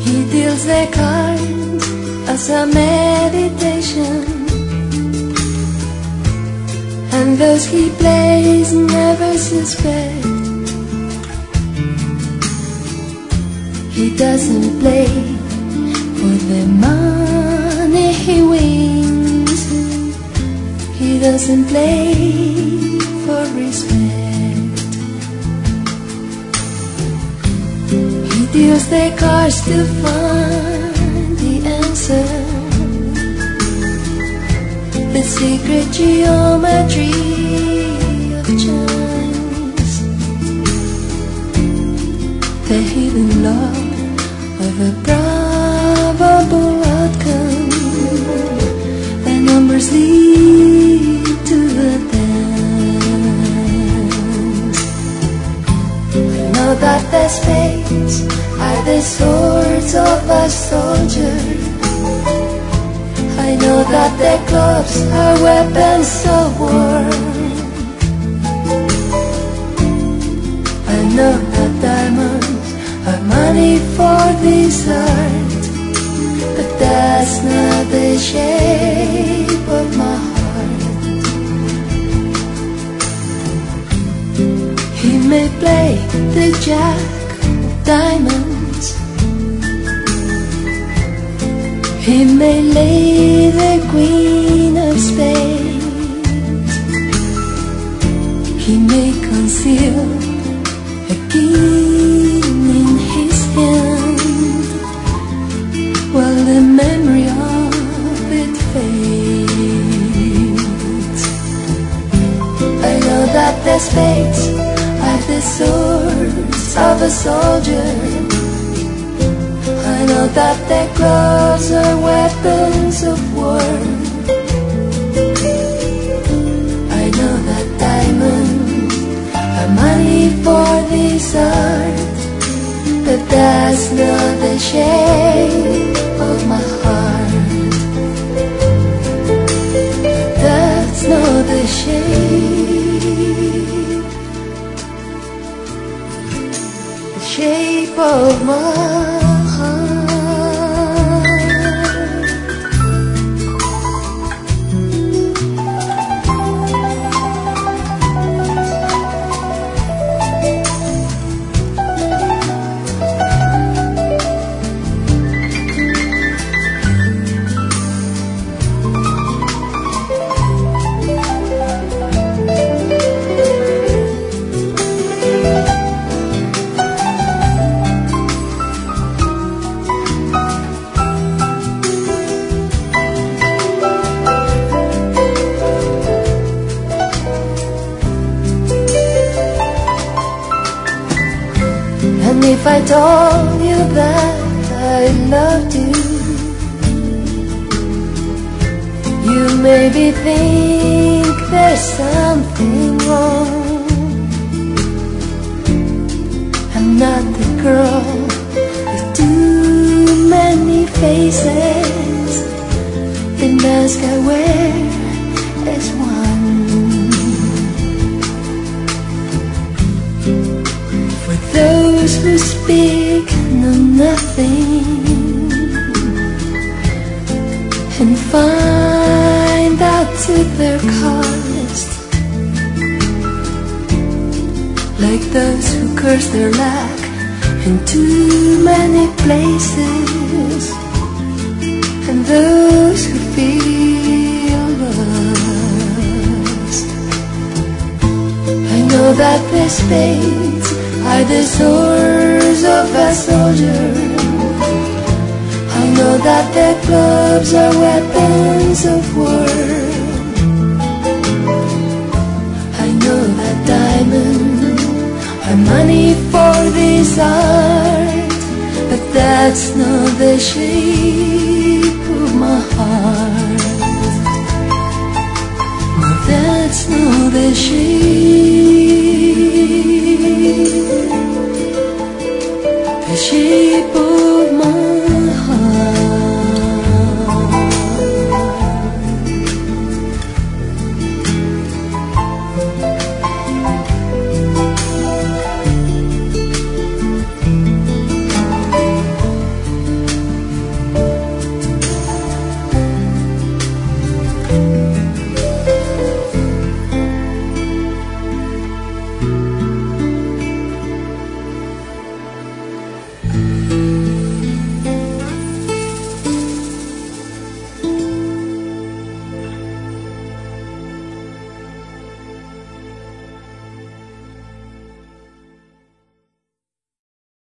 He deals the cards as a meditation, and those he plays never suspect. He doesn't play for the money he wins. He doesn't play for respect. He deals the cards to find the answer, the secret geometry of chance, the hidden law of a probable outcome. The numbers lead to the dance. I know that the spades are the swords of a soldier. I know that the clubs are weapons of war. I know that diamonds are money for this art, but that's not the shape of my heart. He may play the jack of diamonds, he may lay the queen of spades, he may conceal a king in his hand, while the memory of it fades. I know that the spades are the swords of a soldier. I know that the clubs are weapons of war. I know that diamonds are money for this art, but that's not the shape of my heart. That's not the shape of my heart. And if I told you that I loved you, you maybe think there's something wrong. I'm not the girl with too many faces. The mask I wear is one. For those who speak know nothing and find out to their cost, like those who curse their lack in too many places, and those who feel lost. I know that the spades are the swords of a soldier. I know that the clubs are weapons of war. I know that diamonds are money for this art, but that's not the shape of my heart. No, that's not the shape of